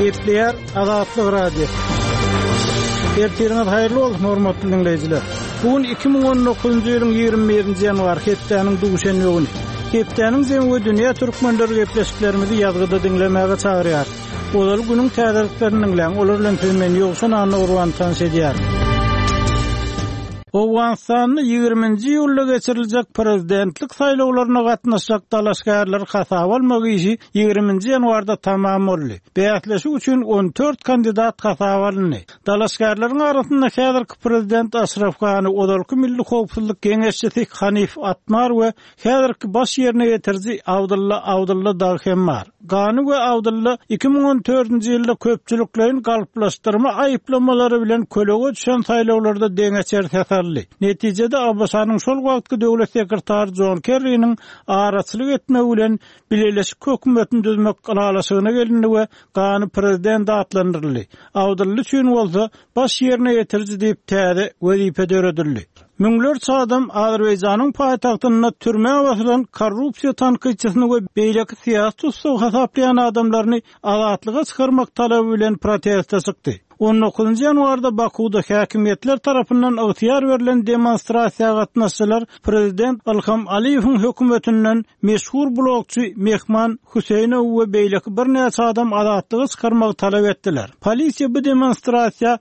Gepleyer Azatlyk Radio. Ertiriniz hayırlı olsun hormatly dinleyijiler. Bugün 2019-njy ýylyň 21-nji ýanwar hepdeniň duguşan ýoguny. Hepdeniň zemwe dünýä türkmenleri gepleşiklerimizi ýazgyda dinlemäge çagyrýar. Olar günüň täzeliklerini bilen olar bilen temen ýogşan anly urwan tanış edýär. Owganstanyň 20-nji ýylda geçiriljek prezidentlik saýlawlaryna gatnaşjak dalaşgarlar hasap almagy işi 20-nji ýanwarda tamam boldy. Beýatleşik üçin 14 kandidat hasap alındy. Dalaşgarlaryň arasynda häzirki prezident Ashraf Gany, Odalky Milli Howpsuzlyk Geňeşçisi Hanif Atmar we häzirki baş ýerine ýetirji Abdulla Daghem bar. Gany we Abdulla 2014-nji ýylda köpçüliklerin galplaşdyrma aýyplamalary bilen kölege düşen saýlawlarda deňeçer Netijede Abbasanyň şol wagtky döwlet sekretary John Kerry'niň araçylyk etmegi bilen Birleşik Hökümetini düzmek galaşygyna gelindi we Gany prezident atlandyryldy. Abdulla üçin bolsa baş ýerine ýetirji diýip täze wezipe döredildi. Müňlerçe adam Azerbaýjanyň paýtagtyna türme basylan korrupsiýa tanqyçysyny we beýleki syýasat tutsaw hasaplayan adamlaryny azatlyga çykarmak talaby bilen protesta çykdy. 19-njy ýanwarda Bakuda häkimetler tarapyndan ygtyýar berilen demonstrasiýaga gatnaşyjylar prezident Ilham Aliýewiň hökümetinden meşhur blogçy Mehman Huseýnow we beýleki bir näçe adam azatlyga çykarmagy talap etdiler. Polisiýa bu demonstrasiýa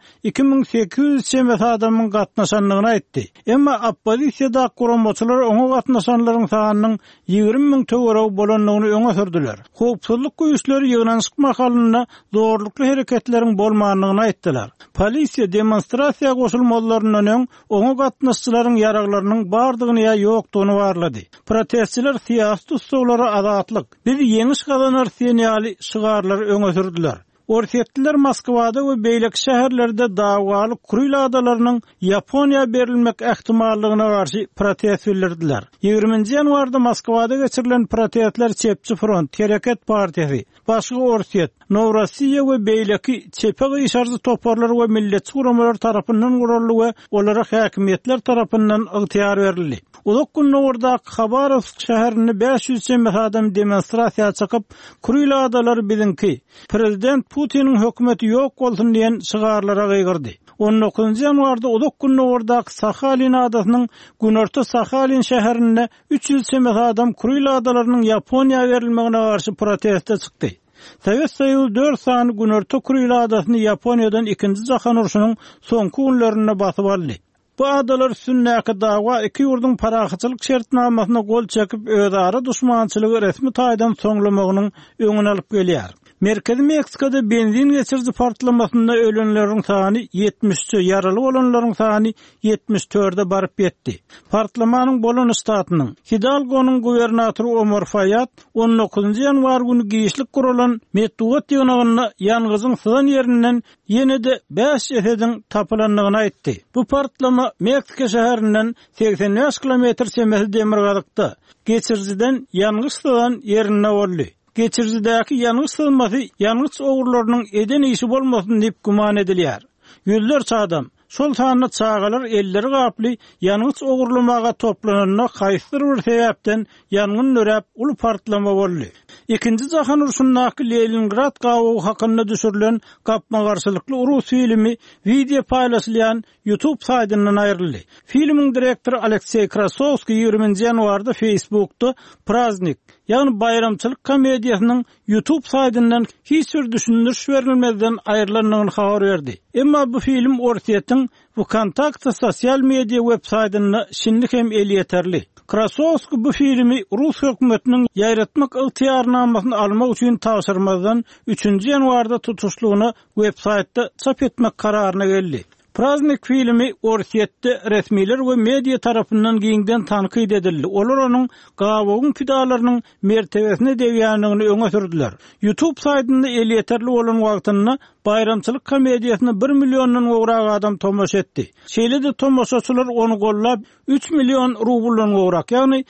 2800 çemet adamyň gatnaşanlygyny aýtdy. Emma oppozisiýada guramaçylar oňa gatnaşanlaryň sanynyň 20.000 töwereg bolanlygyny öňe sürdiler. Howpsuzlyk güýçleri ýygnançyk mahalynda zorlukly hereketleriň bolmagyny aýtdylar. Polisiýa demonstrasiýa goşulmalaryndan öň oňa gatnaşçylaryň ýaraglarynyň bardygyny ýa ýokdugyny barlady. Protestçiler syýasat ussawlary azatlyk, biz ýeňiş gazanar sinýaly şygarlary öňe sürdiler. Orsetliler Moskwada we beýleki şäherlerde dagwaly Kuril adalarynyň Ýaponiýa berilmek ähtimallygyna garşy protest bildirdiler. 20-nji ýanwarda Moskwada geçirilen protestler Çepçi Front, Hereket Partiýasy, başga Orset, Nowrossiýa we beýleki çepe gyşarjy toparlar we milletçi guramalar tarapyndan guruldy we olara häkimetler tarapyndan ygtyýar berildi. Uluk günlerde Khabarovsk şäherini 500 çemet adam demonstrasiýa çykyp Kuril adalary bizinki prezident Putin'in hökümeti ýok bolsun diýen şygarlara gygyrdy. 19-njy ýanwarda uluk günlerde Sakhalin adasynyň Günorta Sakhalin şäherinde 300 çemet adam Kuril adalarynyň Ýaponiýa berilmegine garşy protestde çykdy. Sowet Soýuzy 4 sany Günorta Kuril adasyny Ýaponiýadan 2-nji jahan uruşynyň soňky günlerinde basyp aldy. Bu adalar sünnäki dawa iki ýurdun paraxaçylyk şertnamasyna gol çekip özara duşmançylygy resmi taýdan soňlamagynyň öňüne alyp gelýär. Merkezi Meksikada benzin geçirji partlamasynda ölenleriň sany 70, yaraly bolanlaryň sany 74-de baryp ýetdi. Partlamanyň bolan ştatynyň Hidalgo'nyň gubernatory Omar Fayad 19-njy ýanwar güni giýişlik kurulan Metuat ýygynyna ýangyzyň sızan ýerinden ýene-de 5 jesediň tapylanlygyny aýtdy. Bu partlama Meksika şäherinden 85 kilometr semesi demir gazykda geçirjiden ýangyş sızan ýerine boldy. Geçirzidäki ýangyş sızmasy ýangyş ogurlarynyň eden işi bolmasyn diýip guman edilýär. Ýüzlerçe adam şol sanyny çagalar elleri gaply ýangyş ogurlamaga toplananyna haýsyr bir sebäpden ýangyn nöräp ulu partlama boldy. 2-nji jahan uruşyndaky Leningrad gawagy hakynda düşürilen gapma garşylykly uruş filmi video paýlaşylýan YouTube saýtynyň aýryldy. Filmiň direktory Aleksey Krasovskiy 20-nji ýanwarda Facebook'da Praznik, ýagny bayramçylyk komediýasynyň YouTube saýtyndan hiç bir düşündürüş berilmeden aýrylanlygyny habar berdi. Emma bu film Orset'in WKontakte sosial media web saýtyna şinlik hem eli yeterli. Krasovskiy bu filmi Rus hökümetiniň ýaýratmak ygtyýarnamasyny almak üçin tapşyrmadan 3-nji ýanwarda tutuşlugyny web saýtda çap etmek kararyna geldi. Praznik filmi Orset'de resmiler we media tarapyndan giňden tanqid edildi. Olar onuň gawagyň pidalarynyň mertebesine dewýänligini öňe sürdiler. YouTube saýtynda el ýeterli bolan wagtyna bayramçylyk komediýasyna 1 milliondon gowrak adam tomoş etdi. Şeýle-de tomoşaçylar onu gollap 3 million rublyň gowrak, ýagny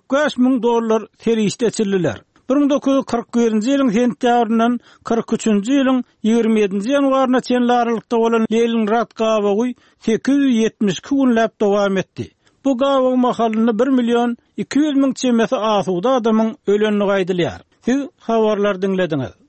$45.000 serişde çildiler. 1941-nji ýylyň sentýabryndan 43-nji ýylyň 27-nji ýanwaryna çenli aralykda bolan Leningrad gawagy 872 günläp dowam etdi. Bu gawagy mahalynda 1.200.000 çemesi asuda adamyň ölenligi aýdylýar. Siz habarlar dinlediňiz.